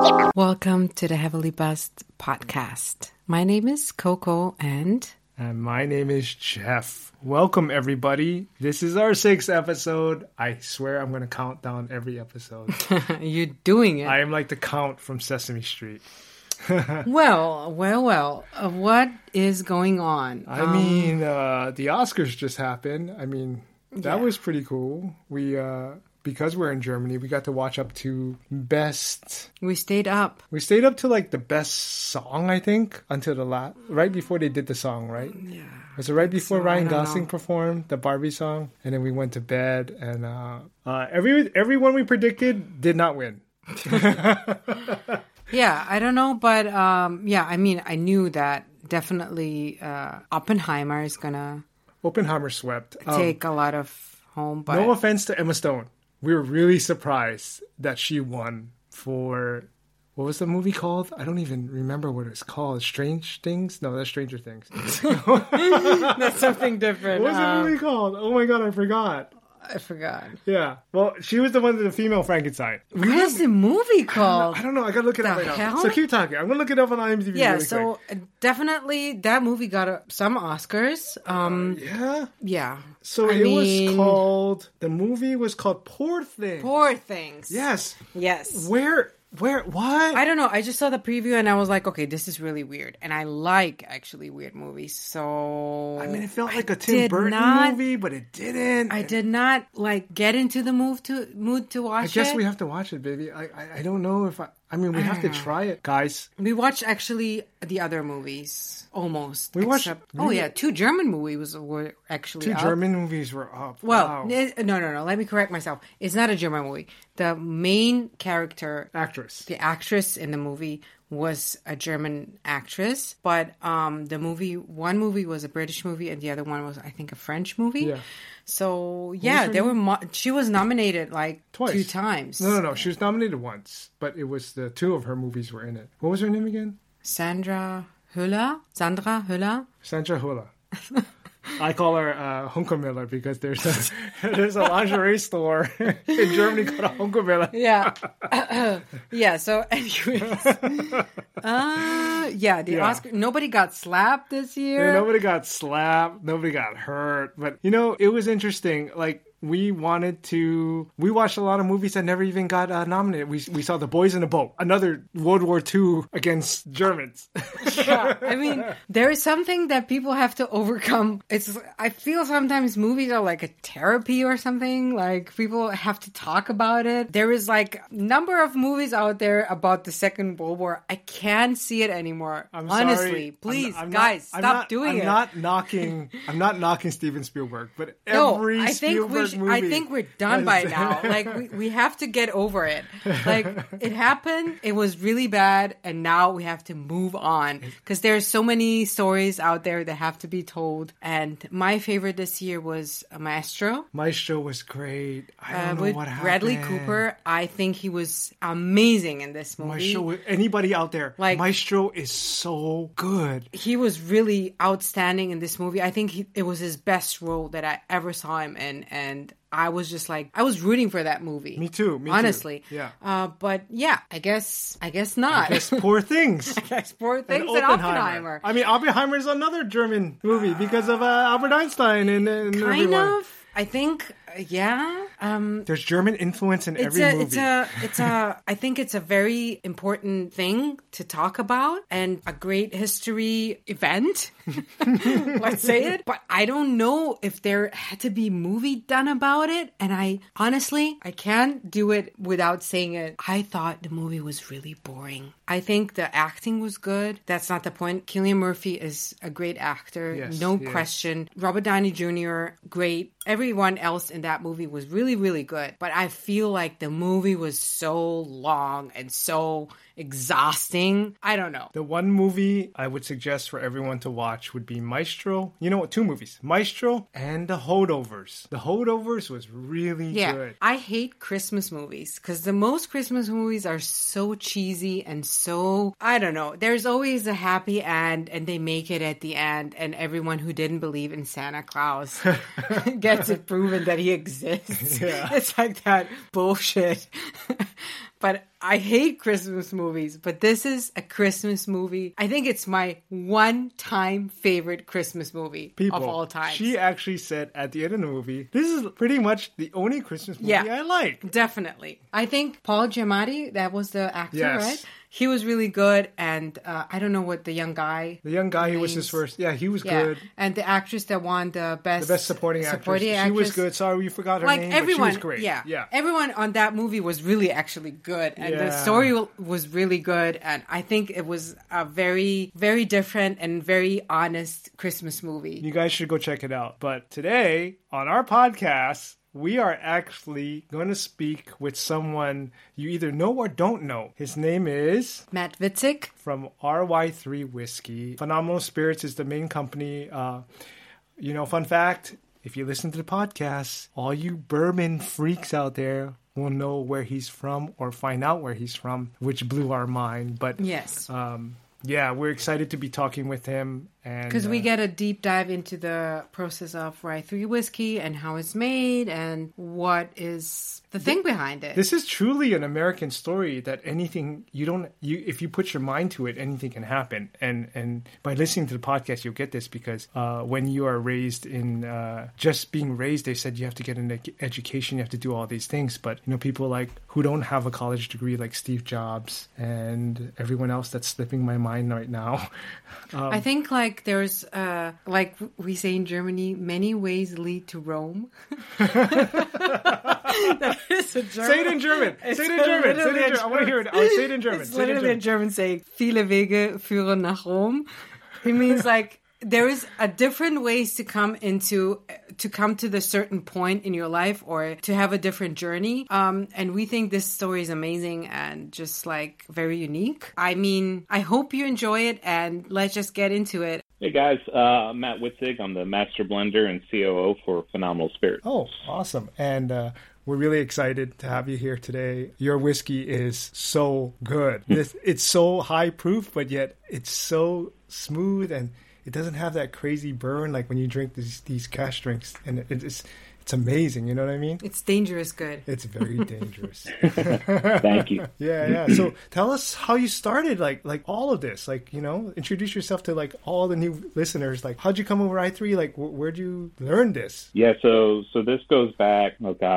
Welcome to the Heavily Buzzed podcast. My name is Coco and my name is Jeff. Welcome, everybody. This is our 6th episode. I swear I'm going to count down every episode. You're doing it. I am like the Count from Sesame Street. Well. What is going on? I mean, the Oscars just happened. I mean, that was pretty cool. Because we're in Germany, we got to watch up to best... We stayed up. We stayed up to like the best song, I think, until right before they did the song, right? Yeah. Was it right before Ryan Gosling performed the Barbie song? And then we went to bed, and everyone we predicted did not win. Yeah, I don't know, but I mean, I knew that definitely Oppenheimer is gonna... Oppenheimer swept. Take a lot of home, but... No offense to Emma Stone. We were really surprised that she won for... What was the movie called? I don't even remember what it's called. Strange Things? No, that's Stranger Things. That's something different. What was the movie called? Oh my God, I forgot. Yeah. Well, she was the one with the female Frankenstein. What is the movie called? I don't know. I gotta look it up right now. So keep talking. I'm gonna look it up on IMDb. Yeah, really so quick. Definitely that movie got some Oscars. Yeah? Yeah. So the movie was called Poor Things. Poor Things. Yes. Where, what? I don't know. I just saw the preview and I was like, okay, this is really weird. And I like actually weird movies. So I mean, it felt like a Tim Burton movie, but it didn't. I did not get into the mood to watch it. I guess we have to watch it, baby. I don't know if we have to try it, guys. We watched actually the other movies almost. We watched. Two German movies were actually two up. German movies were up. Well, wow. No. Let me correct myself. It's not a German movie. The main character, the actress in the movie, was a German actress, but one movie was a British movie and the other one was, I think, a French movie. Yeah. So she was nominated twice. 2 times. No. She was nominated once, but it was the 2 of her movies were in it. What was her name again? Sandra Hüller. Sandra Hüller. I call her Hunkemöller because there's a lingerie store in Germany called Hunkemöller. Yeah. Yeah, so anyways. The Oscar, nobody got slapped this year. Yeah, nobody got slapped. Nobody got hurt. But, it was interesting. We watched a lot of movies that never even got nominated. We saw The Boys in the Boat, another World War II against Germans. Yeah, I mean, there is something that people have to overcome. I feel sometimes movies are like a therapy or something. Like, people have to talk about it. There is a number of movies out there about the Second World War. I can't see it anymore. Honestly, sorry. Please, guys, stop doing it. I'm not knocking Steven Spielberg, but every Spielberg movie. I think we're done by now. We have to get over it. It happened. It was really bad. And now we have to move on. Because there's so many stories out there that have to be told. And my favorite this year was Maestro. Maestro was great. I don't know what happened. Bradley Cooper. I think he was amazing in this movie. Maestro, anybody out there, Maestro is so good. He was really outstanding in this movie. I think it was his best role that I ever saw him in. And I was just I was rooting for that movie. Me too. Honestly. Yeah. But yeah, I guess not. I guess Poor Things. Poor Things and Oppenheimer. I mean, Oppenheimer is another German movie because of Albert Einstein and kind of. I think, yeah. There's German influence in every movie. I think it's a very important thing to talk about and a great history event. Let's say it. But I don't know if there had to be a movie done about it. And I can't do it without saying it. I thought the movie was really boring. I think the acting was good. That's not the point. Cillian Murphy is a great actor. Yes, no question. Robert Downey Jr., great. Everyone else in that movie was really, really good. But I feel like the movie was so long and so exhausting. I don't know. The one movie I would suggest for everyone to watch would be Maestro. You know what? 2 movies. Maestro and The Holdovers. The Holdovers was really good. I hate Christmas movies because the most Christmas movies are so cheesy and so, I don't know. There's always a happy end and they make it at the end and everyone who didn't believe in Santa Claus gets it proven that he exists. Yeah. It's like that bullshit. But I hate Christmas movies, but this is a Christmas movie. I think it's my one-time favorite Christmas movie of all time. She actually said at the end of the movie, this is pretty much the only Christmas movie I like. Definitely. I think Paul Giamatti, that was the actor, Yes. right? He was really good, and I don't know what the young guy. The young guy, he was his first. Yeah, he was good. And the actress that won the best supporting actress. She was good. Sorry, we forgot her name. Everyone, but she was great. Yeah. Everyone on that movie was really actually good, and the story was really good. And I think it was a very, very different and very honest Christmas movie. You guys should go check it out. But today on our podcast, we are actually going to speak with someone you either know or don't know. His name is Matt Witzig from RY3 Whiskey. Phenomenal Spirits is the main company. Fun fact, if you listen to the podcast, all you bourbon freaks out there will know where he's from or find out where he's from, which blew our mind. But yes. We're excited to be talking with him. Because we get a deep dive into the process of Rye 3 whiskey and how it's made and what is the thing behind it. This is truly an American story that anything if you put your mind to it, anything can happen. And by listening to the podcast, you'll get this because when you are raised in just being raised, they said you have to get an education, you have to do all these things. But people like who don't have a college degree, like Steve Jobs and everyone else that's slipping my mind right now. I think there's like we say in Germany, many ways lead to Rome. That is a German. Say it in German. Say it in German. I want to hear it. I'll say it in German. It's literally a German saying, viele Wege führen nach Rom. It means there is a different ways to come to the certain point in your life or to have a different journey. And we think this story is amazing and just very unique. I mean, I hope you enjoy it and let's just get into it. Hey guys, I'm Matt Witzig. I'm the Master Blender and COO for Phenomenal Spirits. Oh, awesome. And we're really excited to have you here today. Your whiskey is so good. It's so high proof, but yet it's so smooth and it doesn't have that crazy burn like when you drink these cash drinks. And it's amazing, you know what I mean? It's dangerous good. It's very dangerous. Thank you. Yeah. So tell us how you started, like all of this. Introduce yourself to all the new listeners. How'd you come over i3? Where'd you learn this? Yeah, so this goes back,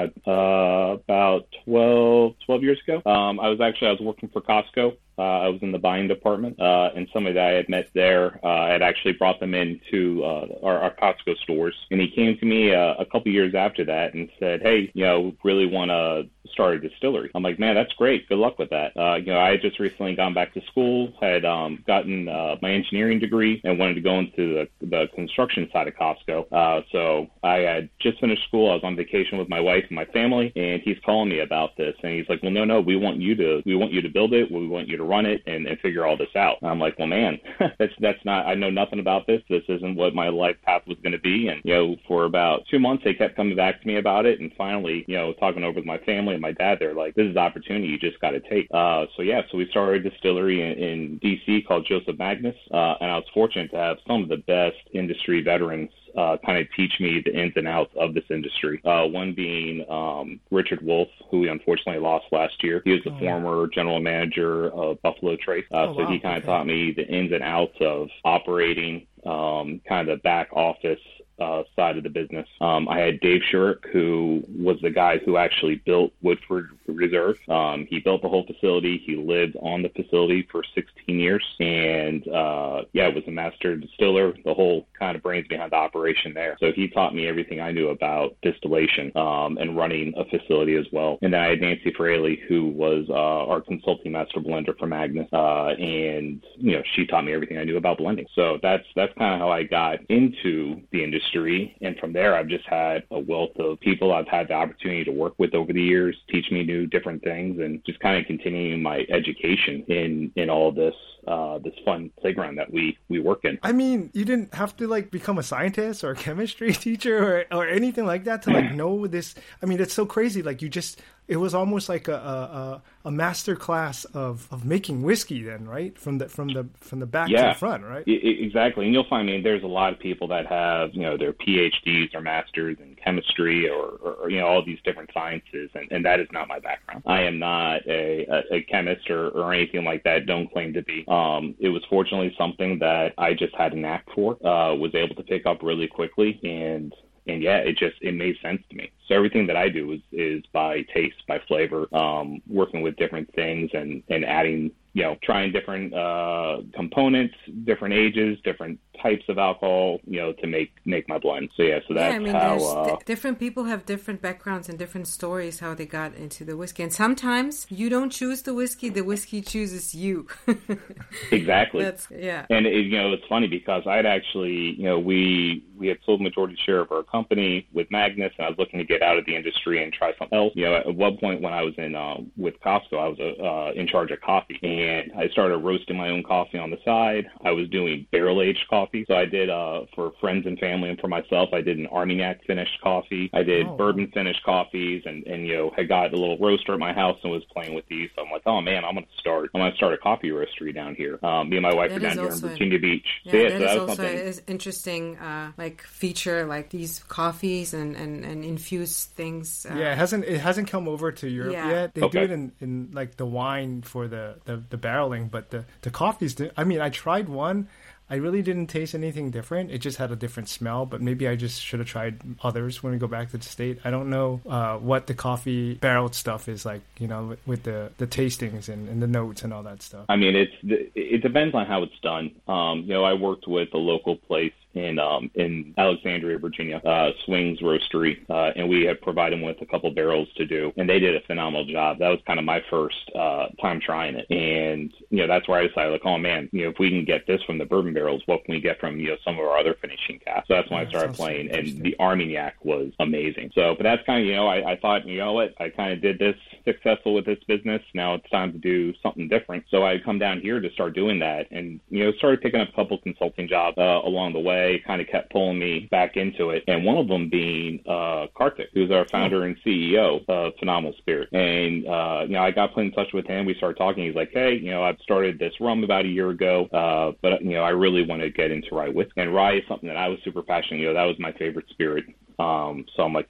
about 12 years ago. I was working for Costco. I was in the buying department, and somebody that I had met there had actually brought them into our Costco stores. And he came to me a couple years after that and said, hey, really want to start a distillery. I'm like, man, that's great. Good luck with that. I had just recently gone back to school, had gotten my engineering degree and wanted to go into the construction side of Costco. So I had just finished school. I was on vacation with my wife and my family, and he's calling me about this. And he's like, well, no, we want you to build it. We want you to run it and figure all this out. And I'm like, well, man, that's not, I know nothing about this. This isn't what my life path was going to be. And, for about 2 months, they kept coming back to me about it. And finally, talking over with my family and my dad, they're like, this is an opportunity you just got to take. So we started a distillery in DC called Joseph Magnus. And I was fortunate to have some of the best industry veterans kind of teach me the ins and outs of this industry. One being Richard Wolf, who we unfortunately lost last year. He was the former general manager of Buffalo Trace. So he kind of taught me the ins and outs of operating, kind of the back office side of the business. I had Dave Shurick, who was the guy who actually built Woodford Reserve. He built the whole facility. He lived on the facility for 16 years and was a master distiller, the whole kind of brains behind the operation there. So he taught me everything I knew about distillation and running a facility as well. And then I had Nancy Fraley, who was our consulting master blender for Magnus, and she taught me everything I knew about blending. So that's kind of how I got into the industry. And from there, I've just had a wealth of people I've had the opportunity to work with over the years, teach me new different things, and just kind of continuing my education in all this fun playground that we work in. I mean, you didn't have to become a scientist or a chemistry teacher or anything like that to know this. I mean, it's so crazy. It was almost like a master class of making whiskey then, right? From the back to the front, right? Exactly. And you'll find, there's a lot of people that have, their PhDs or masters in chemistry or all these different sciences, and that is not my background. I am not a chemist or anything like that. Don't claim to be. It was fortunately something that I just had a knack for, was able to pick up really quickly, and yeah, it made sense to me. So everything that I do is by taste, by flavor, working with different things and adding, trying different components, different ages, different types of alcohol, to make my blend. So yeah, so that's how different people have different backgrounds and different stories how they got into the whiskey. And sometimes you don't choose the whiskey chooses you. Exactly. Yeah. And it's funny because I'd actually, we had sold majority share of our company with Magnus, and I was looking to get out of the industry and try something else. At one point when I was in with Costco, I was in charge of coffee, and I started roasting my own coffee on the side. I was doing barrel aged coffee, so I did for friends and family and for myself. I did an Armagnac finished coffee. I did bourbon finished coffees, and had got a little roaster at my house and was playing with these. So I'm like, oh man, I'm gonna start a coffee roastery down here. Me and my wife are down here in Virginia Beach. Yeah, so that is also an interesting feature, like these coffees and infused things. Yeah, it hasn't come over to Europe yet. They do it in like the wine for the barreling, but the coffees. I tried one. I really didn't taste anything different. It just had a different smell, but maybe I just should have tried others when we go back to the state. I don't know what the coffee barreled stuff is like, with the tastings and the notes and all that stuff. It depends on how it's done. I worked with a local place in Alexandria, Virginia, Swings Roastery, and we had provided them with a couple barrels to do, and they did a phenomenal job. That was kind of my first time trying it, and that's where I decided, like, oh man, if we can get this from the bourbon barrels, what can we get from some of our other finishing casks? So that's when I started playing, and the Armagnac was amazing. So, but that's kind of I thought, what, I kind of did this successful with this business. Now it's time to do something different. So I come down here to start doing that, and started picking up a couple consulting jobs along the way. Kind of kept pulling me back into it, and one of them being Karthik, who's our founder and CEO of Phenomenal Spirit. And I got put in touch with him. We started talking. He's like, hey, I've started this rum about a year ago, but I really want to get into rye whiskey. And rye is something that I was super passionate. That was my favorite spirit. So I'm like,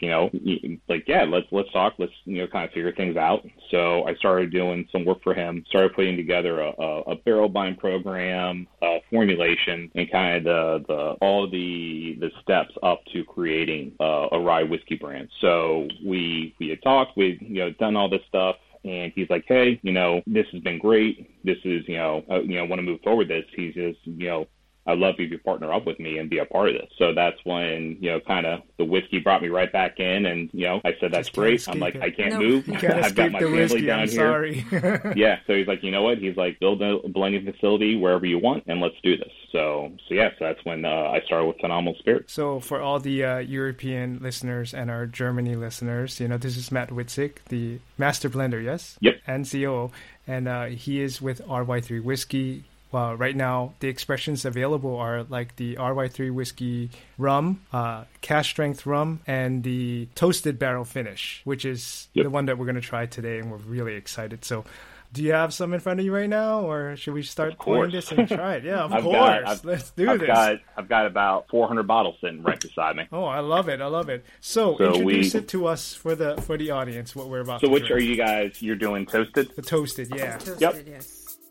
let's talk. Let's, kind of figure things out. So I started doing some work for him, started putting together a barrel bind program, formulation, and kind of all the steps up to creating a rye whiskey brand. So we had talked, we'd, done all this stuff. And he's like, hey, this has been great. This is, I want to move forward with this. He's just, I'd love if you partner up with me and be a part of this. So that's when, kind of the whiskey brought me right back in. And, I said, that's great. I'm like, I can't move. I've got my family down here. Sorry. Yeah. So he's like, you know what? He's like, build a blending facility wherever you want and let's do this. So that's when I started with Phenomenal Spirit. So for all the European listeners and our Germany listeners, this is Matt Witzik, the master blender, yes? Yep. And COO. And he is with RY3 Whiskey. Right now, the expressions available are like the RY3 Whiskey rum, cask strength rum, and the toasted barrel finish, which is the one that we're going to try today, and we're really excited. So do you have some in front of you right now, or should we start pouring this and try it? Yeah, of course. Let's do this. I've got about 400 bottles sitting right beside me. Oh, I love it. So introduce it to us for the audience, what we're about to drink. So which drink. are you guys, you're doing toasted? The toasted, yeah. Toasted, yes.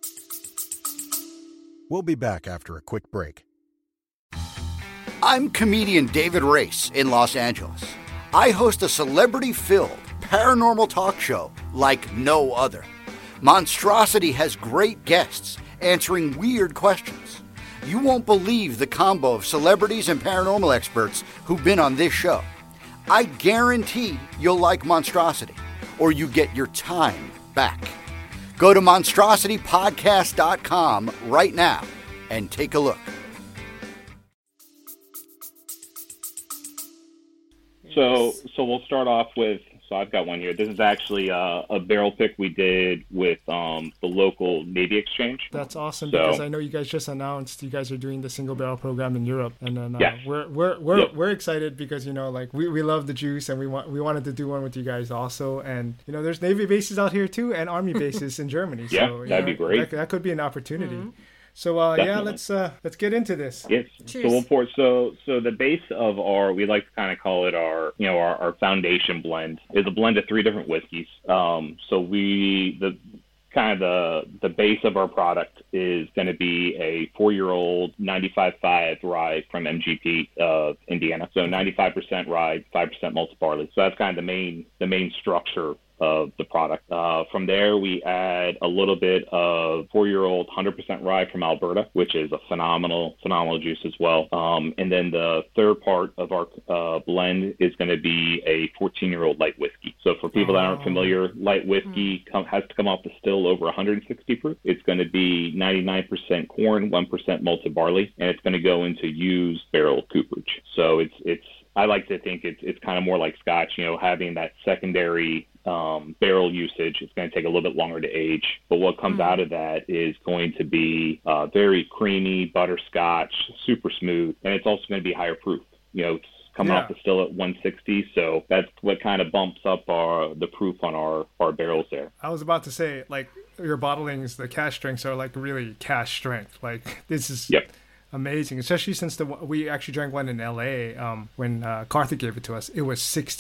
We'll be back after a quick break. I'm comedian David Race in Los Angeles. I host a celebrity-filled paranormal talk show like no other. Monstrosity has great guests answering weird questions. You won't believe the combo of celebrities and paranormal experts who've been on this show. I guarantee you'll like Monstrosity, or you get your time back. Go to monstrositypodcast.com right now and take a look. So we'll start off with, so I've got one here. This is actually a barrel pick we did with the local Navy Exchange. That's awesome, because I know you guys just announced you guys are doing the single barrel program in Europe, and then we're excited because we love the juice, and we wanted to do one with you guys also, and there's Navy bases out here too, and Army bases in Germany. Yeah, so, that'd be great. That could be an opportunity. Mm-hmm. So yeah, let's get into this. Yes. Cheers. So we'll pour. So the base of we like to kind of call it our foundation blend is a blend of 3 different whiskeys. So the base of our product is going to be a 4-year-old 95.5 rye from MGP of Indiana. So 95% rye, 5% malted barley. So that's kind of the main structure of the product. From there, we add a little bit of 4-year-old 100% rye from Alberta, which is a phenomenal juice as well. And then the third part of our blend is going to be a 14-year-old light whiskey. So for people that aren't familiar, light whiskey has to come off the still over 160 proof. It's going to be 99% corn, 1% malted barley, and it's going to go into used barrel cooperage. So I like to think it's kind of more like Scotch, having that secondary barrel usage. It's going to take a little bit longer to age, but what comes out of that is going to be very creamy butterscotch, super smooth, and it's also going to be higher proof. It's coming off the still at 160, so that's what kind of bumps up the proof on our barrels there. I was about to say, like, your bottlings, the cash strengths are like really cash strength. Like, this is amazing, especially since we actually drank one in LA when Carthy gave it to us. It was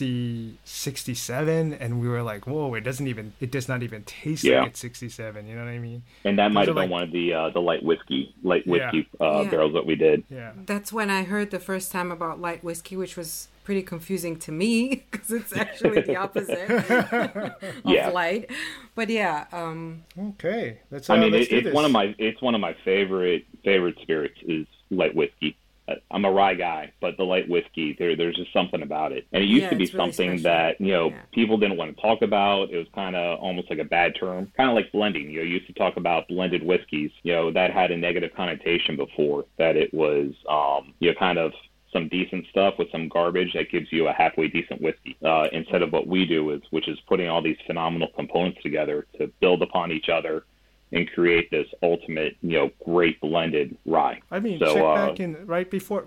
67, and we were like, whoa, it does not even taste like it's 67. You know what I mean? And that might have been one of the light whiskey barrels that we did. Yeah, that's when I heard the first time about light whiskey, which was pretty confusing to me because it's actually the opposite of light. But okay, let's it's one of my favorite spirits is light whiskey. I'm a rye guy, but the light whiskey, there's just something about it. And it used to be something really that, people didn't want to talk about. It was kind of almost like a bad term, kind of like blending. You used to talk about blended whiskeys, that had a negative connotation before, that it was, kind of some decent stuff with some garbage that gives you a halfway decent whiskey, instead of what we do, which is putting all these phenomenal components together to build upon each other and create this ultimate, great blended rye. I mean, check back in right before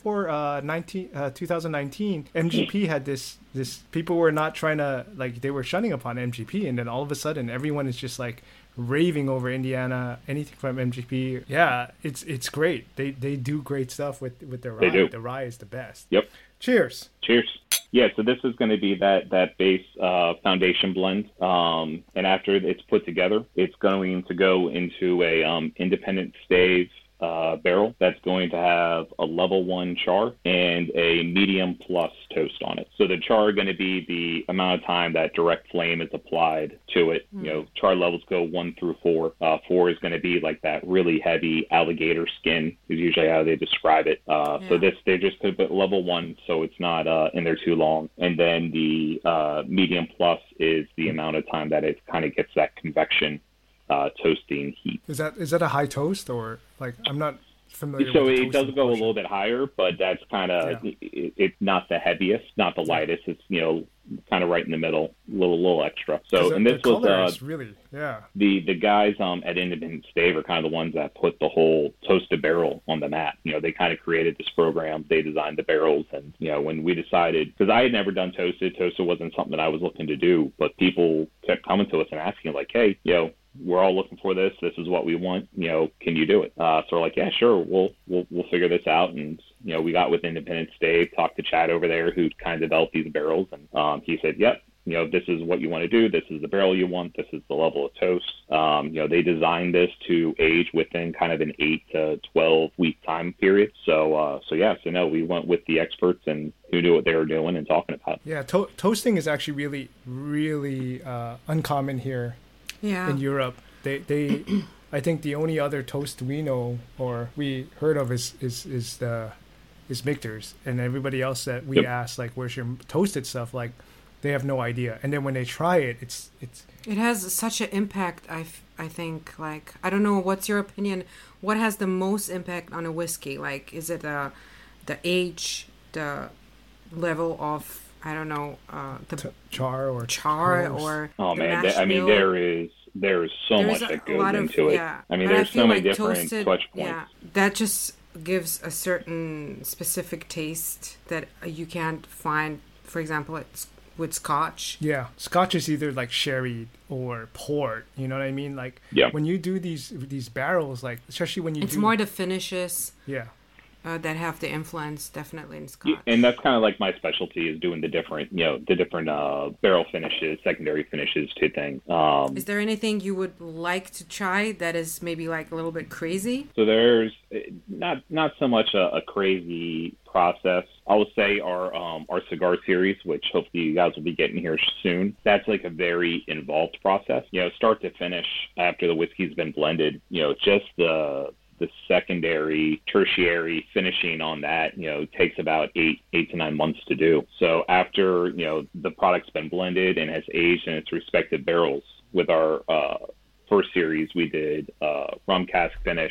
2019, MGP had this. People were not trying to, like, they were shunning upon MGP, and then all of a sudden, everyone is just like raving over Indiana, anything from MGP. Yeah, it's great. They do great stuff with their rye. They do. The rye is the best. Yep. Cheers. Yeah, so this is going to be that base foundation blend, and after it's put together, it's going to go into a independent stave barrel that's going to have a level 1 char and a medium plus toast on it. So the char are going to be the amount of time that direct flame is applied to it. Char levels go 1 through 4. 4 is going to be like that really heavy alligator skin is usually how they describe it. So they just put level 1, so it's not in there too long. And then the medium plus is the amount of time that it kind of gets that convection toasting heat. Is that a high toast, or, like, I'm not familiar so with the it does go a little bit higher, but that's kind of it's not the heaviest, not the lightest. It's kind of right in the middle, a little extra. So and this was really the guys at Independent Stave are kind of the ones that put the whole toasted barrel on the map. They kind of created this program. They designed the barrels, and when we decided, because I had never done toasted wasn't something that I was looking to do, but people kept coming to us and asking, like, hey, we're all looking for this. This is what we want. Can you do it? So we're like, yeah, sure. We'll figure this out. And, we got with Independent Stave, talked to Chad over there who kind of developed these barrels. And he said, yep, this is what you want to do. This is the barrel you want. This is the level of toast. They designed this to age within kind of an 8 to 12 week time period. So we went with the experts and who knew what they were doing and talking about. Yeah. Toasting is actually really, really uncommon here. Yeah. In Europe, they I think the only other toast we know or we heard of is Michter's, and everybody else that we ask, like, where's your toasted stuff, like, they have no idea. And then when they try it, it has such an impact. I think, like, I don't know, what's your opinion? What has the most impact on a whiskey? Like, is it the age, the level of, I don't know, char or oh man, there is so much that goes into it. Yeah. I mean, there's so many different touch points. Yeah, that just gives a certain specific taste that you can't find, for example, at with Scotch. Yeah, Scotch is either like sherry or port. You know what I mean? Like when you do these barrels, like especially when you it's more the finishes. Yeah. That have the influence definitely in Scotch. And that's kind of like my specialty is doing the different barrel finishes, secondary finishes to things. Is there anything you would like to try that is maybe like a little bit crazy? So there's not so much a crazy process. I would say our cigar series, which hopefully you guys will be getting here soon. That's like a very involved process. Start to finish after the whiskey's been blended. Just the secondary, tertiary finishing on that, takes about 8 to 9 months to do. So after, the product's been blended and has aged in its respective barrels, with our first series, we did rum cask finish.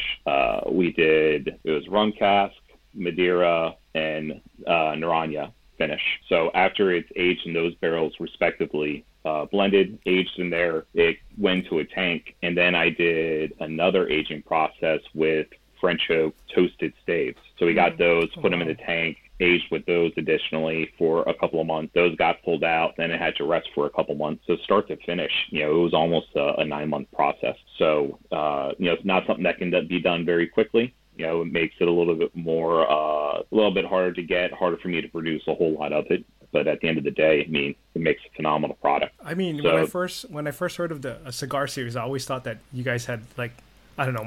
It was rum cask, Madeira, and Naranja finish. So after it's aged in those barrels respectively, blended, aged in there, it went to a tank, and then I did another aging process with French oak toasted staves. So we got those, put them in the tank, aged with those additionally for a couple of months. Those got pulled out, then it had to rest for a couple months. So start to finish, it was almost a 9-month process. So, it's not something that can be done very quickly. It makes it a little bit more, a little bit harder to get, harder for me to produce a whole lot of it. But at the end of the day, it makes a phenomenal product. I mean, when I first heard of a cigar series, I always thought that you guys had like, I don't know,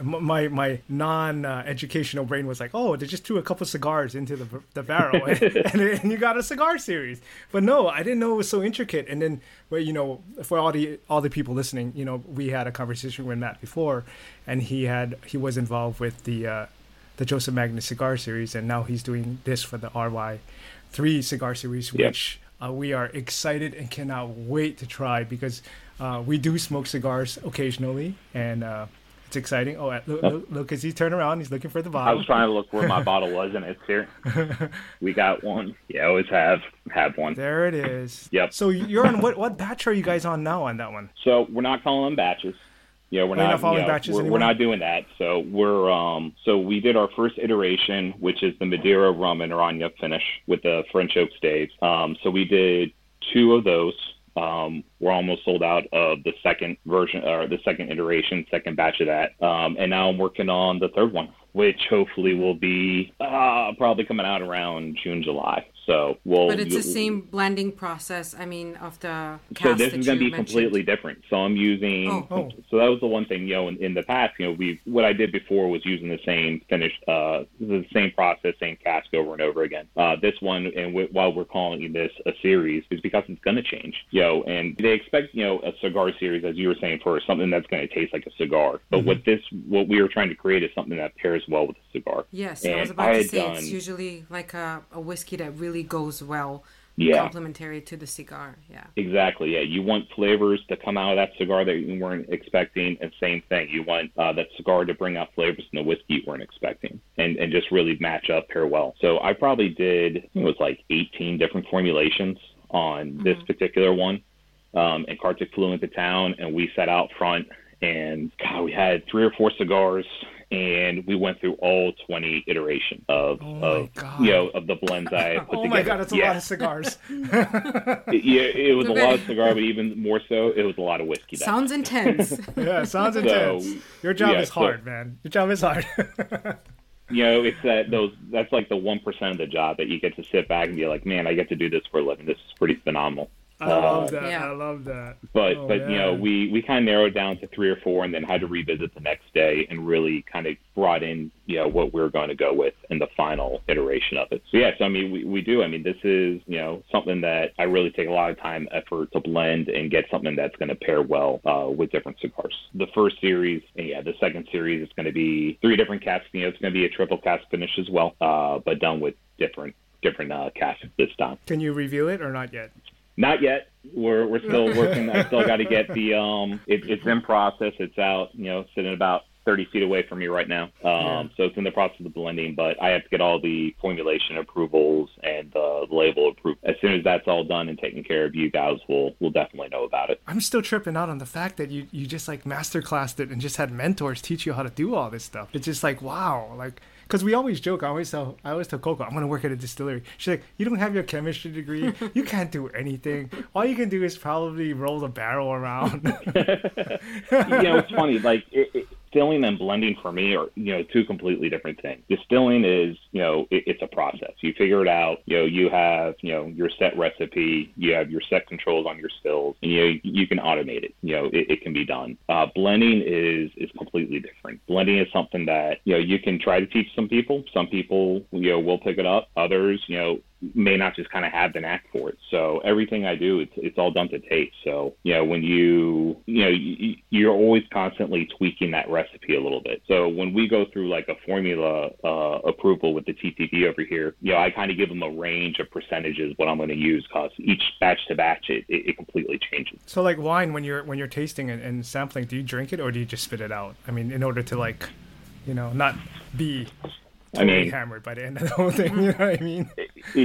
my non-educational brain was like, oh, they just threw a couple cigars into the barrel and you got a cigar series. But no, I didn't know it was so intricate. And then, for all the people listening, we had a conversation with Matt before, and he was involved with the Joseph Magnus cigar series, and now he's doing this for the RY3 cigar series, which we are excited and cannot wait to try, because we do smoke cigars occasionally, and it's exciting. Oh, look, as he turned around, he's looking for the bottle. I was trying to look where my bottle was, and it's here. We got one. Yeah, always have one. There it is. Yep. So you're on what batch are you guys on now on that one? So we're not calling them batches. We're not following batches anymore? We're not doing that. So we did our first iteration, which is the Madeira rum and Naranja finish with the French oak staves. So we did 2 of those. We're almost sold out of the second version, or the second iteration, second batch of that. And now I'm working on the third one, which hopefully will be probably coming out around June, July. So But it's the same blending process, of the cast. So this is going to be completely different. So I'm using, so that was the one thing, in the past, what I did before was using the same finish, the same process, same cask over and over again. This one, and while we're calling this a series, is because it's going to change, and they expect, a cigar series, as you were saying first, something that's going to taste like a cigar. But what we were trying to create is something that pairs well with a cigar. Yes, I was about to say, it's usually like a whiskey that really goes well, complementary to the cigar. Yeah, exactly. Yeah, you want flavors to come out of that cigar that you weren't expecting, and same thing, you want that cigar to bring out flavors in the whiskey you weren't expecting, and just really match up, pair well. So I probably did, it was like 18 different formulations on this particular one, and Kartik flew into town, and we sat out front, and we had 3 or 4 cigars, and we went through all 20 iterations of the blends I had put together. Oh my God, it's a lot of cigars. It was a lot of cigar, but even more so, it was a lot of whiskey. Sounds intense. Yeah, sounds intense. Your job is hard, man. Your job is hard. It's that's like the 1% of the job that you get to sit back and be like, man, I get to do this for a living. This is pretty phenomenal. I love that. Yeah. I love that. But we kind of narrowed down to 3 or 4, and then had to revisit the next day and really kind of brought in what we're going to go with in the final iteration of it. So we do. This is something that I really take a lot of time, effort to blend and get something that's going to pair well with different cigars. The first series, and the second series is going to be 3 different casks. It's going to be a triple cask finish as well, but done with different casks this time. Can you review it or not yet? Not yet. We're still working. I still got to get the it's in process. It's out, sitting about 30 feet away from me right now. So it's in the process of blending, but I have to get all the formulation approvals and the label approved. As soon as that's all done and taken care of, you guys will definitely know about it. I'm still tripping out on the fact that you just like masterclassed it and just had mentors teach you how to do all this stuff. It's just like, wow. because we always joke. I always tell Coco, I'm going to work at a distillery. She's like, you don't have your chemistry degree. You can't do anything. All you can do is probably roll the barrel around. It's funny. Like distilling and blending for me are, two completely different things. Distilling is, it's a process. You figure it out. You have, your set recipe. You have your set controls on your stills, and you can automate it. It can be done. Blending is completely different. Blending is something that, you can try to teach some people. Some people, will pick it up. Others, may not just kind of have the knack for it. So everything I do, it's all done to taste. So, when you're always constantly tweaking that recipe a little bit. So when we go through like a formula approval with the TTD over here, I kind of give them a range of percentages what I'm going to use, because each batch to batch, it completely changes. So like wine, when you're tasting and sampling, do you drink it or do you just spit it out? I mean, in order to not be hammered by the end of the whole thing, you know what I mean?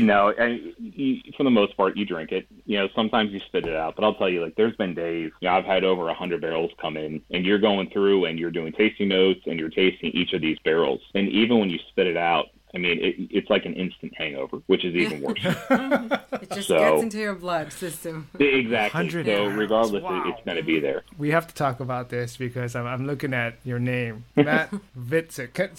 For the most part, you drink it. Sometimes you spit it out, but I'll tell you, there's been days, I've had over 100 barrels come in, and you're going through and you're doing tasting notes, and you're tasting each of these barrels. And even when you spit it out, I mean, it's like an instant hangover, which is even worse. It just gets into your blood system. Exactly. So regardless, it's going to be there. We have to talk about this because I'm looking at your name, Matt Witzik.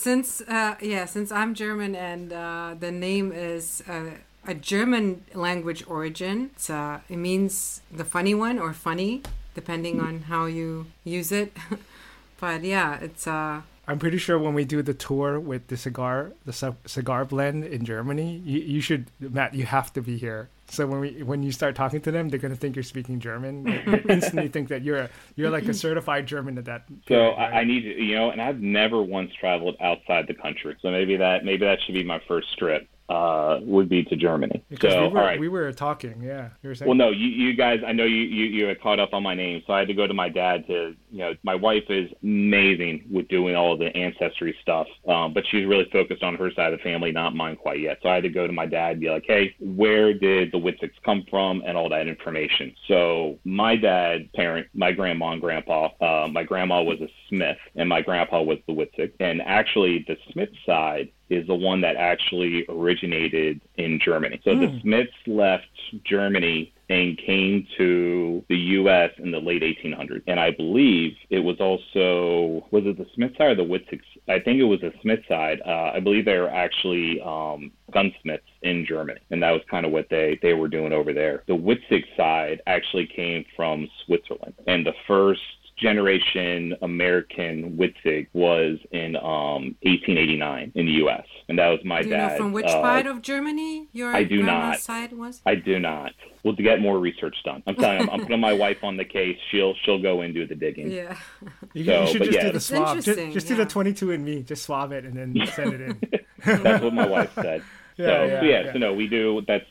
Since I'm German and the name is a German language origin, it means the funny one or funny, depending on how you use it. But yeah, it's I'm pretty sure when we do the tour with the cigar blend in Germany, you should, Matt, you have to be here. So when you start talking to them, they're gonna think you're speaking German. They instantly think that you're like a certified German at that. So right? I need to, and I've never once traveled outside the country. So maybe that should be my first trip. Would be to Germany. Because we were talking, yeah. You were saying? Well, no, you guys, I know you had caught up on my name, so I had to go to my dad to, my wife is amazing with doing all the ancestry stuff, but she's really focused on her side of the family, not mine quite yet. So I had to go to my dad and be like, hey, where did the Witziks come from and all that information. So my dad's parent, my grandma and grandpa, my grandma was a Smith and my grandpa was the Witzik. And actually the Smith side is the one that actually originated in Germany. So the Smiths left Germany and came to the U.S. in the late 1800s. And I believe it was also, was it the Smith side or the Witziks? I think it was the Smith side. I believe they were actually gunsmiths in Germany. And that was kind of what they were doing over there. The Witzik side actually came from Switzerland. And the first generation American Witzig was in 1889 in the U.S. And that was my dad. Do you know from which part of Germany your grandma's side was? I do not. We'll get more research done. I'm telling you, I'm putting my wife on the case. She'll go and do the digging. Yeah. You should just do the swab. Just do the 22andMe. Just swab it and then send it in. That's what my wife said. So no, we do. That's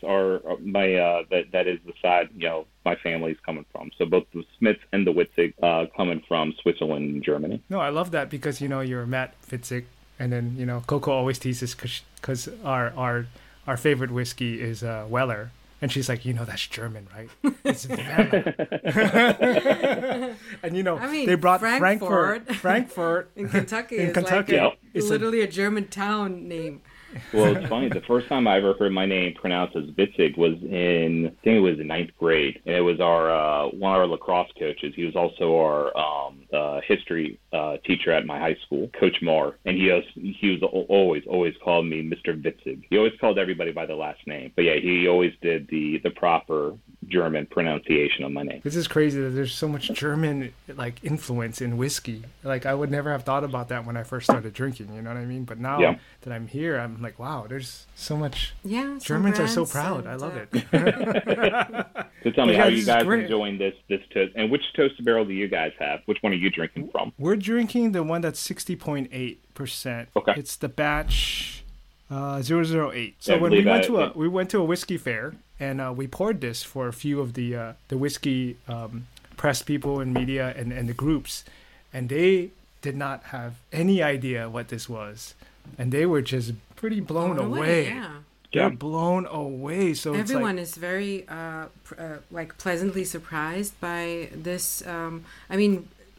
that is the side, my family's coming from. So both the Smiths and the Witzig coming from Switzerland and Germany. No, I love that because, you're Matt Witzik, and then, Coco always teases because our favorite whiskey is Weller. And she's like, that's German, right? It's Weller. And, they brought Frankfurt in Kentucky. It's literally a German town name. Well, it's funny. The first time I ever heard my name pronounced as Witzig was in, I think it was in 9th grade. And it was our one of our lacrosse coaches. He was also our history teacher at my high school, Coach Moore. And he was always called me Mr. Witzig. He always called everybody by the last name. But yeah, he always did the proper German pronunciation of my name. This is crazy that there's so much German influence in whiskey. I would never have thought about that when I first started drinking, you know what I mean? But now that I'm here, I'm like, wow, there's so much. Yeah, Germans are so proud. I love it. So tell me, how are you guys enjoying this toast? And which toasted barrel do you guys have? Which one are you drinking from? We're drinking the one that's 60.8%. Okay. It's the batch 008. So when we went to a whiskey fair, and we poured this for a few of the whiskey press people and media and the groups, and they did not have any idea what this was, and they were just pretty blown away. Yeah. They're blown away. So everyone is very pleasantly surprised by this. I mean,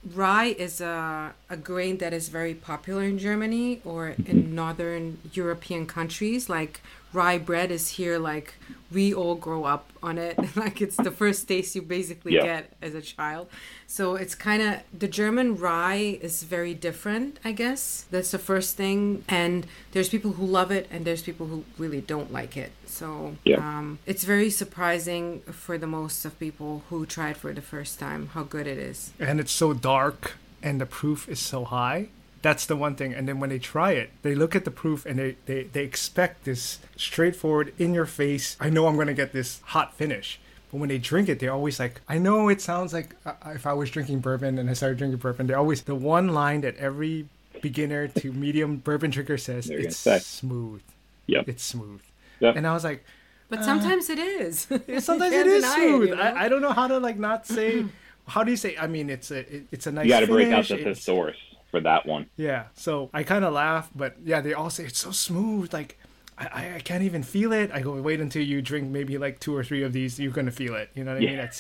rye is a grain that is very popular in Germany or in northern European countries. Like rye bread is here, like we all grow up on it. Like it's the first taste you basically get as a child. So it's kind of, the German rye is very different, I guess. That's the first thing. And there's people who love it and there's people who really don't like it. So it's very surprising for the most of people who try it for the first time how good it is. And it's so dark and the proof is so high. That's the one thing. And then when they try it, they look at the proof and they expect this straightforward, in your face, I know I'm going to get this hot finish. But when they drink it, they're always like, I know it sounds like if I was drinking bourbon and I started drinking bourbon, they're always, the one line that every beginner to medium bourbon drinker says, it's smooth. Yep. It's smooth. Yep. And I was like, but sometimes it is. Sometimes it is smooth. I don't know how to like not say, how do you say, I mean, it's a nice, you got to break finish. out the thesaurus for that one. Yeah, so I kind of laugh, but yeah, they all say it's so smooth. Like I can't even feel it. I go, wait until you drink maybe like 2 or 3 of these, you're gonna feel it. You know what I mean? At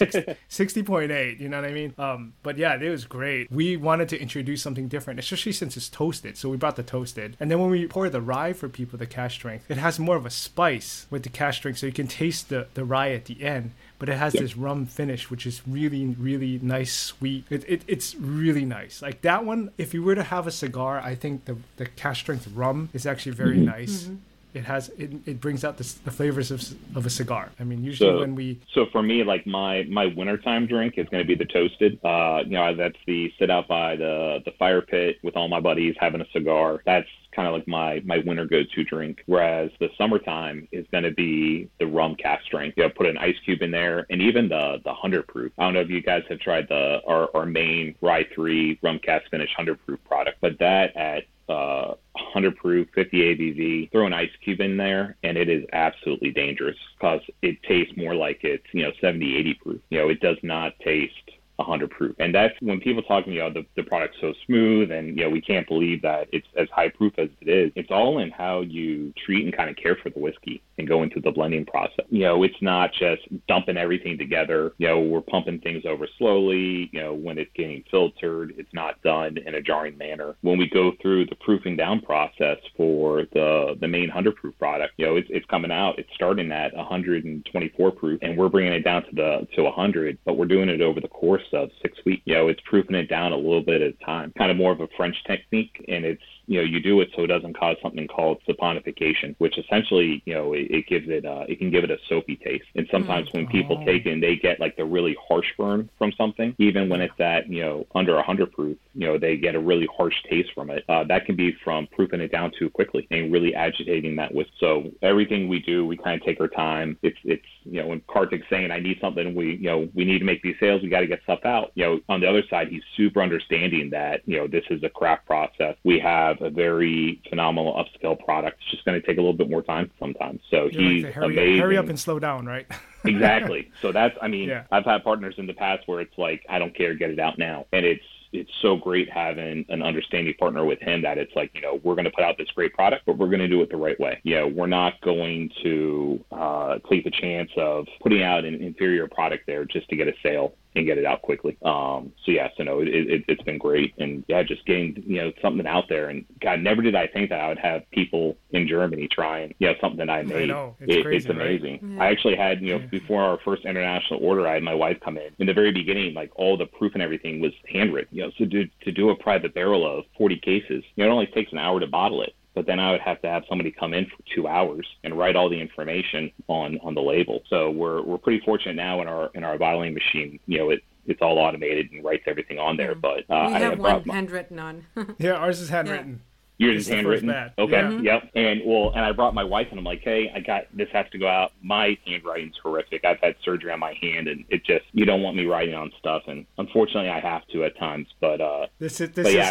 60.8. You know what I mean? But yeah, it was great. We wanted to introduce something different, especially since it's toasted. So we brought the toasted, and then when we pour the rye for people, the cask strength, it has more of a spice with the cask strength, so you can taste the rye at the end. But it has this rum finish, which is really, really nice, sweet. It's really nice. Like that one, if you were to have a cigar, I think the cask strength rum is actually very nice. Mm-hmm. It brings out the flavors of a cigar. I mean, usually So for me, like my wintertime drink is going to be the toasted. That's the sit out by the fire pit with all my buddies having a cigar. That's kind of like my winter go-to drink. Whereas the summertime is going to be the rum cask strength. You know, put an ice cube in there, and even the 100 proof. I don't know if you guys have tried our main Rye 3 rum cask finish 100 proof product, but that at 100 proof, 50 ABV, throw an ice cube in there, and it is absolutely dangerous because it tastes more like it's 70, 80 proof. It does not taste 100 proof. And that's when people talk, the product's so smooth and, we can't believe that it's as high proof as it is. It's all in how you treat and kind of care for the whiskey and go into the blending process. It's not just dumping everything together. We're pumping things over slowly. When it's getting filtered, it's not done in a jarring manner. When we go through the proofing down process for the main 100 proof product, it's coming out. It's starting at 124 proof, and we're bringing it down to 100, but we're doing it over the course of 6 weeks. It's proofing it down a little bit at a time, kind of more of a French technique. And it's, you do it so it doesn't cause something called saponification, which essentially, it gives it, it can give it a soapy taste. And sometimes when people take it and they get like the really harsh burn from something, even when it's at, under 100 proof, they get a really harsh taste from it. That can be from proofing it down too quickly and really agitating that whiskey. So everything we do, we kind of take our time. It's when Kartik's saying, I need something, we need to make these sales, we got to get stuff out. On the other side, he's super understanding that, this is a craft process. We have a very phenomenal upscale product. It's just going to take a little bit more time sometimes. So he's like amazing. Hurry up and slow down, right? Exactly. So that's, I've had partners in the past where it's like, I don't care, get it out now. And it's so great having an understanding partner with him that it's like, we're going to put out this great product, but we're going to do it the right way. We're not going to take the chance of putting out an inferior product there just to get a sale and get it out quickly. It's been great. And just getting, something out there. And God, never did I think that I would have people in Germany trying, something I made. I know. It's crazy, it's amazing. Right? Yeah. I actually had, before our first international order, I had my wife come in. In the very beginning, like all the proof and everything was handwritten, so to do a private barrel of 40 cases, it only takes an hour to bottle it. But then I would have to have somebody come in for 2 hours and write all the information on the label. So we're pretty fortunate now in our bottling machine. It's all automated and writes everything on there. But we have one handwritten on. Yeah, ours is handwritten. Yours is handwritten. Okay. Yeah. Yep. And I brought my wife and I'm like, hey, this has to go out. My handwriting's horrific. I've had surgery on my hand and it just, you don't want me writing on stuff. And unfortunately I have to at times, but this is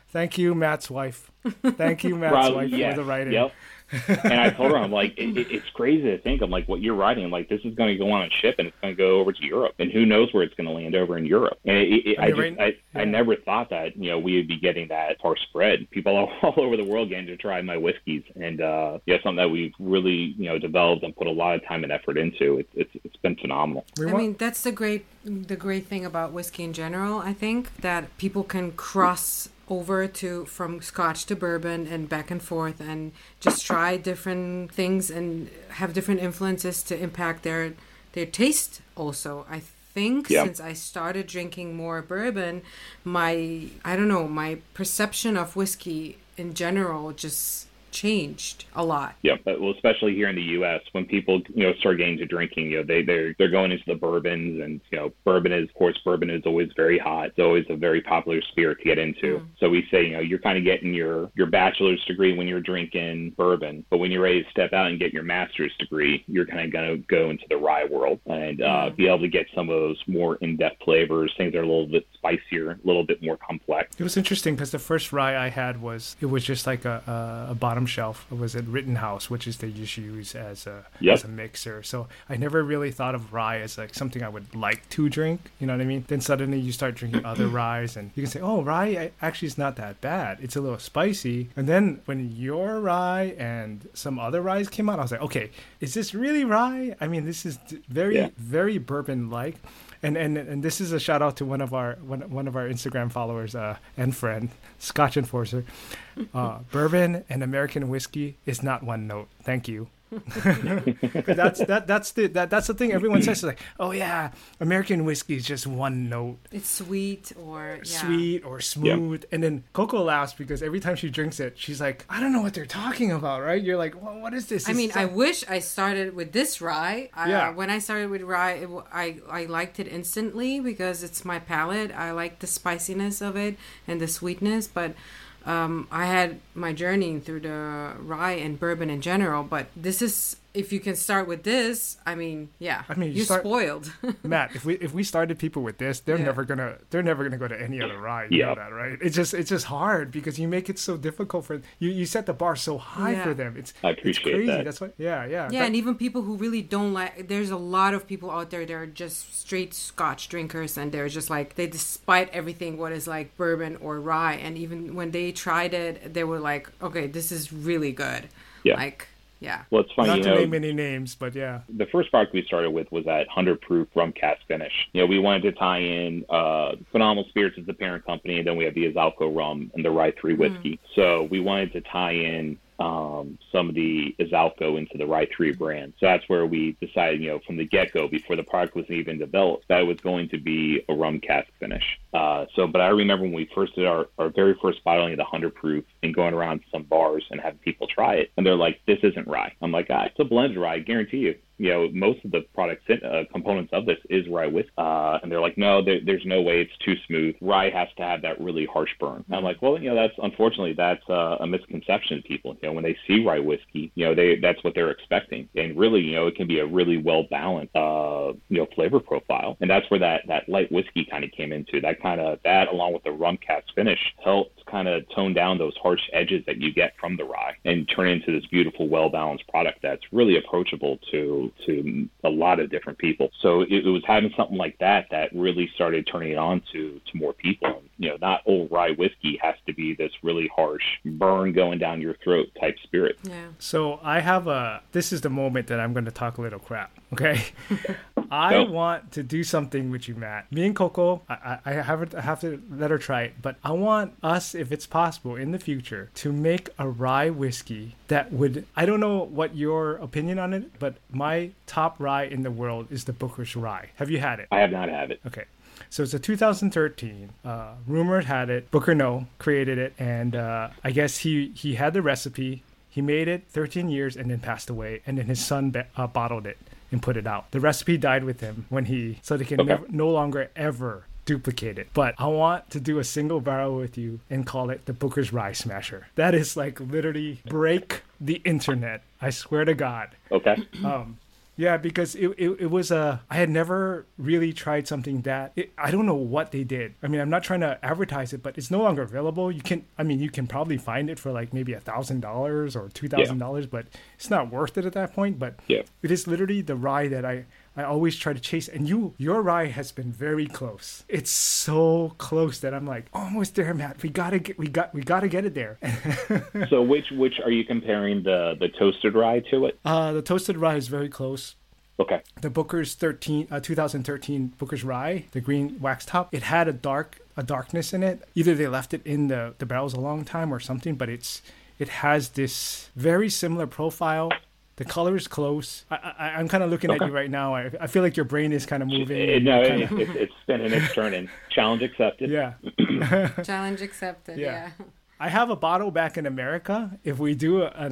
Thank you, Matt's wife. Thank you, Matt's wife, for the writing. Yep. And I told her, I'm like, it's crazy to think. I'm like, what you're writing, I'm like, this is going to go on a ship and it's going to go over to Europe, and who knows where it's going to land over in Europe. And I never thought that we would be getting that far spread. People all over the world getting to try my whiskeys, and something that we've really developed and put a lot of time and effort into. It's been phenomenal. I mean, that's the great thing about whiskey in general. I think that people can cross over from Scotch to bourbon and back and forth, and just try different things and have different influences to impact their taste also. I think since I started drinking more bourbon, my perception of whiskey in general just changed a lot. Yeah, well, especially here in the U.S., when people start getting to drinking, they're going into the bourbons, and bourbon is always very hot. It's always a very popular spirit to get into. So we say you're kind of getting your bachelor's degree when you're drinking bourbon, but when you're ready to step out and get your master's degree, you're kind of going to go into the rye world and be able to get some of those more in-depth flavors, things that are a little bit spicier, a little bit more complex. It was interesting because the first rye I had was just like a bottom shelf. It was at Rittenhouse, which is they just use as a mixer. So I never really thought of rye as like something I would like to drink. You know what I mean? Then suddenly you start drinking other ryes, and you can say, "Oh, rye actually is not that bad. It's a little spicy." And then when your rye and some other ryes came out, I was like, "Okay, is this really rye? I mean, this is very bourbon-like." And this is a shout out to one of our Instagram followers and friend, Scotch Enforcer. Bourbon and American whiskey is not one note. Thank you. that's the thing everyone says, is like, oh yeah, American whiskey is just one note. It's sweet or smooth. And then Coco laughs because every time she drinks it, she's like, I don't know what they're talking about, right? You're like, well, what is this? I wish I started with this rye. When I started with rye, I liked it instantly because it's my palate. I like the spiciness of it and the sweetness, but I had my journey through the rye and bourbon in general, but this is, if you can start with this, you're spoiled. Matt, if we started people with this, they're never gonna go to any other rye. You know that, right? It's just hard because you make it so difficult for you set the bar so high for them. I appreciate crazy. that. That's what. And even people who really don't like. There's a lot of people out there that are just straight Scotch drinkers, and they're just like, they despite everything what is like bourbon or rye, and even when they tried it, they were like, okay, this is really good. Yeah. Well, it's funny. Not to name any names, but yeah. The first product we started with was that 100 proof rum cask finish. We wanted to tie in Phenomenal Spirits as the parent company, and then we have the Izalco rum and the Rye 3 whiskey. So we wanted to tie in some of the Izalco into the Rye 3 brand. So that's where we decided, from the get-go, before the product was even developed, that it was going to be a rum cask finish. But I remember when we first did our very first bottling of the 100 proof and going around some bars and having people try it, and they're like, this isn't rye. I'm like, it's a blended rye, I guarantee you. Most of the product components of this is rye whiskey. And they're like, no, there's no way, it's too smooth. Rye has to have that really harsh burn. And I'm like, well, that's a misconception. People, when they see rye whiskey, that's what they're expecting. And really, it can be a really well balanced, flavor profile. And that's where that light whiskey kind of came into. That along with the rum cask finish helped kind of tone down those harsh edges that you get from the rye and turn into this beautiful, well balanced product that's really approachable to a lot of different people. So it was having something like that really started turning it on to more people. Not old rye whiskey has to be this really harsh burn going down your throat type spirit. Yeah. So this is the moment that I'm going to talk a little crap. Okay. I want to do something with you, Matt. Me and Coco, I have to let her try it, but I want us, if it's possible in the future, to make a rye whiskey that would, I don't know what your opinion on it, but my top rye in the world is the Booker's Rye. Have you had it? I have not had it. Okay. So it's a 2013. Rumored had it. Booker No created it, and I guess he had the recipe. He made it 13 years and then passed away, and then his son bottled it and put it out. The recipe died with him so they can no longer ever duplicate it. But I want to do a single barrel with you and call it the Booker's Rye Smasher. That is like literally break the internet. I swear to God. Okay. Yeah, because it was I had never really tried something I don't know what they did. I mean, I'm not trying to advertise it, but it's no longer available. You can probably find it for like maybe $1,000 or $2,000, but it's not worth it at that point. But it is literally the rye that I always try to chase, and your rye has been very close. It's so close that I'm like, almost there, Matt. We gotta get it there. So which are you comparing the toasted rye to it? The toasted rye is very close. Okay. The Booker's 2013 Booker's Rye, the green wax top, it had a darkness in it. Either they left it in the barrels a long time or something, but it has this very similar profile. The color is close. I'm kind of looking at you right now. I feel like your brain is kind of moving. No, it's spinning, it's turning. Challenge accepted. Yeah. Challenge accepted, yeah. I have a bottle back in America. If we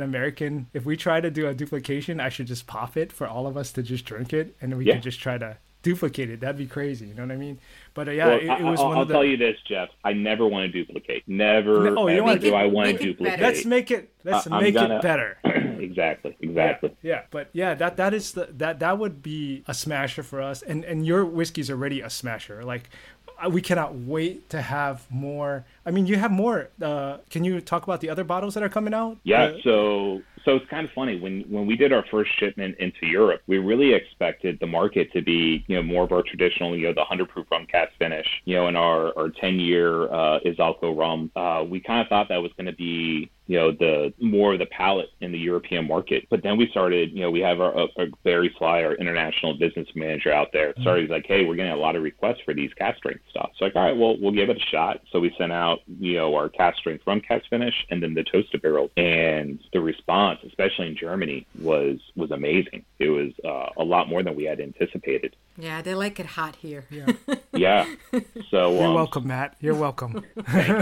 try to do a duplication, I should just pop it for all of us to just drink it, and then we can just try to duplicate it. That'd be crazy. You know what I mean? But it was one of the... I'll tell you this, Jeff. I never want to duplicate. Never do I want to duplicate. Let's make it better. Exactly. Yeah. But yeah, that would be a smasher for us. And your whiskey's already a smasher. Like, we cannot wait to have more. I mean, you have more. Can you talk about the other bottles that are coming out? Yeah. So it's kind of funny when we did our first shipment into Europe, we really expected the market to be, more of our traditional, the 100 proof rum cask finish, and our 10-year Izalco rum. We kind of thought that was going to be, the more of the palate in the European market. But then we started, we have our Barry Sly, our international business manager out there. Started, he's like, hey, we're getting a lot of requests for these cask strength stuff. So like, all right, well, we'll give it a shot. So we sent out, our cask strength rum cask finish and then the toasted barrels. And the response, especially in Germany, was amazing. It was a lot more than we had anticipated. Yeah, they like it hot here. Yeah. Yeah. So you're welcome, Matt. You're welcome. Thank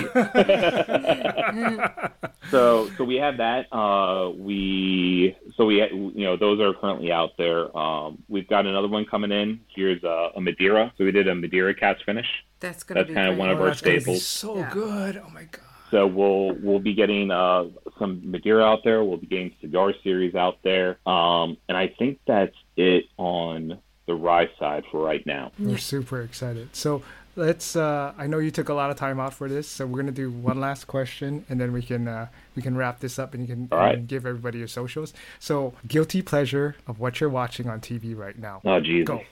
you. So we have that. Those are currently out there. We've got another one coming in. Here's a Madeira. So we did a Madeira cask finish. That's kind of one of our staples. So good. Oh my god. So we'll be getting some Madeira out there. We'll be getting cigar series out there. And I think that's it on the rye side for right now. We're super excited. So let's I know you took a lot of time out for this, so we're gonna do one last question and then we can wrap this up, and you can give everybody your socials. So, guilty pleasure of what you're watching on TV right now. Oh Jesus. Go.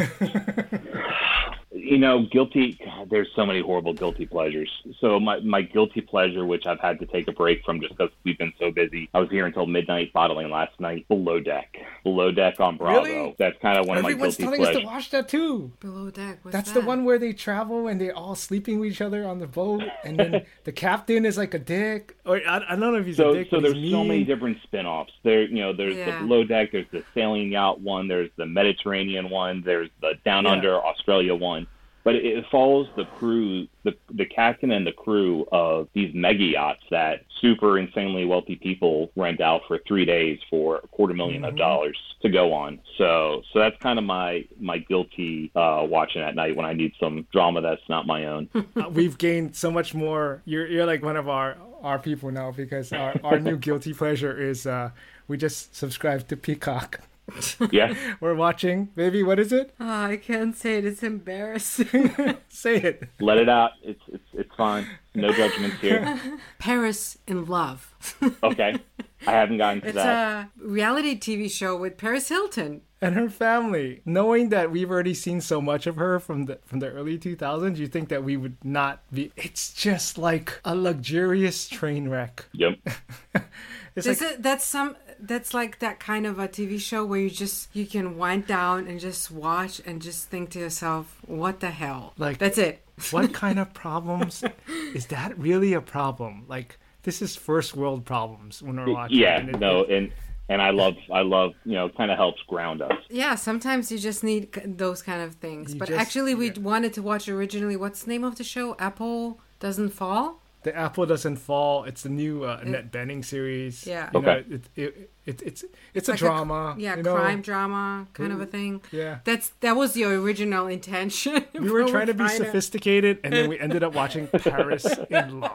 Guilty. God, there's so many horrible guilty pleasures. So my guilty pleasure, which I've had to take a break from just because we've been so busy. I was here until midnight bottling last night. Below Deck on Bravo. Really? That's kind of one of my guilty pleasures. Everyone's telling us to watch that too. Below Deck. That's the one where they travel and they're all sleeping with each other on the boat, and then the captain is like a dick. Or I don't know if he's a dick. So but there's so many different spin-offs. There's the Below Deck. There's the sailing yacht one. There's the Mediterranean one. There's the Down Under Australia one. But it follows the crew, the captain and the crew of these mega yachts that super insanely wealthy people rent out for 3 days for $250,000 dollars to go on. So that's kind of my guilty watching at night when I need some drama that's not my own. We've gained so much more. You're like one of our people now, because our new guilty pleasure is we just subscribed to Peacock. Yeah. We're watching, baby, what is it? Oh, I can't say it. It's embarrassing. Say it. Let it out. It's fine. No judgments here. Paris in Love. Okay. I haven't gotten to that. It's a reality TV show with Paris Hilton. And her family. Knowing that we've already seen so much of her from the early 2000s, you think that we would not be... It's just like a luxurious train wreck. Yep. That's like that kind of a TV show where you can wind down and just watch and just think to yourself, what the hell? Like, that's it. What kind of problems? Is that really a problem? Like, this is first world problems when we're watching. Yeah, and I love, kind of helps ground us. Yeah, sometimes you just need those kind of things. But actually, we wanted to watch originally, what's the name of the show? Apple Doesn't Fall? The Apple Doesn't Fall. It's the new Annette Bening series. Yeah. Okay. It's a drama. Crime drama kind of a thing. Yeah. That was the original intention. We were trying to be sophisticated, and then we ended up watching Paris in Love.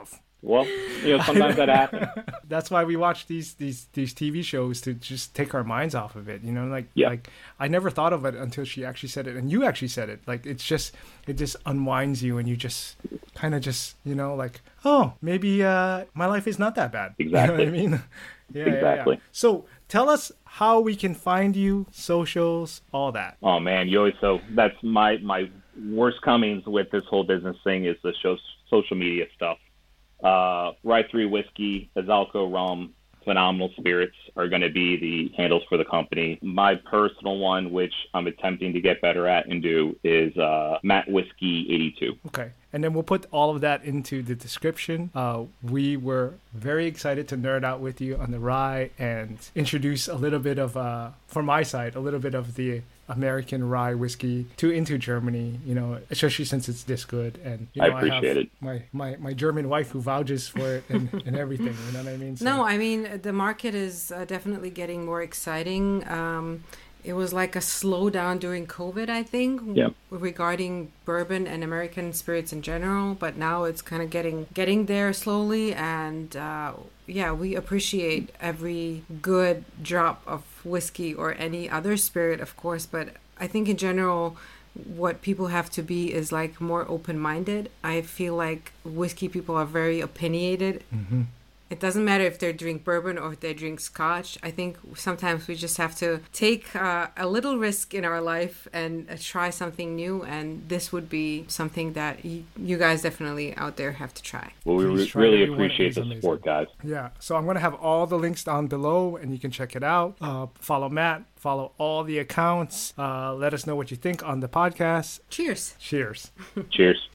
Well, sometimes that happens. That's why we watch these TV shows, to just take our minds off of it. Yeah. Like I never thought of it until she actually said it, and you actually said it. Like it just unwinds you, and you just kind of just like, oh, maybe my life is not that bad. Exactly. You know what I mean? Yeah, Exactly. Yeah. So tell us how we can find you, socials, all that. Oh man, so that's my worst comings with this whole business thing is the social media stuff. Rye 3 Whiskey, Azalco Rum, Phenomenal Spirits are going to be the handles for the company. My personal one, which I'm attempting to get better at and do, is Matt Whiskey 82. Okay. And then we'll put all of that into the description. We were very excited to nerd out with you on the rye and introduce a little bit of, from my side, a little bit of the American rye whiskey into Germany, especially since it's this good. And I appreciate it. My German wife who vouches for it and everything, you know what I mean? So, No, I mean, the market is definitely getting more exciting. It was like a slowdown during COVID, I think, regarding bourbon and American spirits in general. But now it's kind of getting there slowly. And we appreciate every good drop of whiskey or any other spirit, of course. But I think in general, what people have to be is like more open-minded. I feel like whiskey people are very opinionated. Mm-hmm. It doesn't matter if they drink bourbon or if they drink scotch. I think sometimes we just have to take a little risk in our life and try something new. And this would be something that you guys definitely out there have to try. Well, we really appreciate the support, guys. Yeah. So I'm going to have all the links down below, and you can check it out. Follow Matt. Follow all the accounts. Let us know what you think on the podcast. Cheers. Cheers. Cheers.